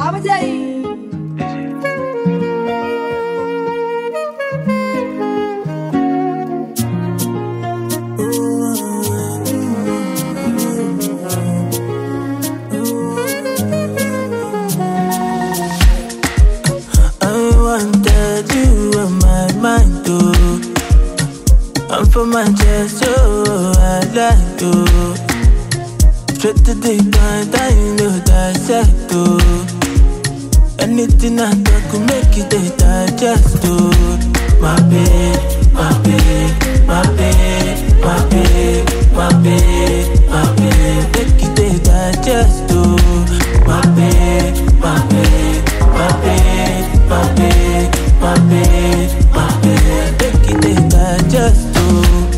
I'm for my chest, oh, I like to. Straight to the point, I know that's it, too. Anything I talk could make it they digest, too. My babe, my babe, my babe, my babe, my babe, my babe. Make it they digest, too. My babe, my babe, my babe, my babe, my babe, my babe. Make it they digest, too.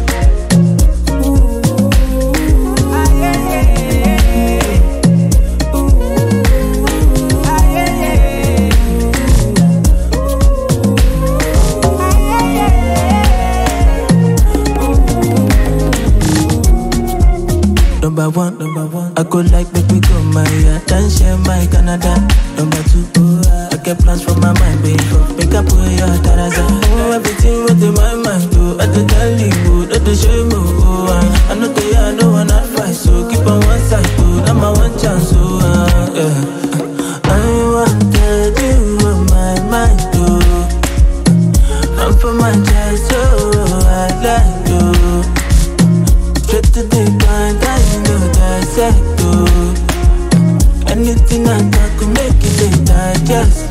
Number one, I go like make we go my then share my Canada. Number two, I get plans for my mind, baby. Make up for your taraza. Oh, everything within my mind, do. I do tell you, I do show you. I know I know one advice, so keep on one side, too. Now my one chance, so yeah. I wanted you on my mind, too. I'm for my child, so I like you. Straight to the point, I know that's it, too. Anything I talk could make it digest.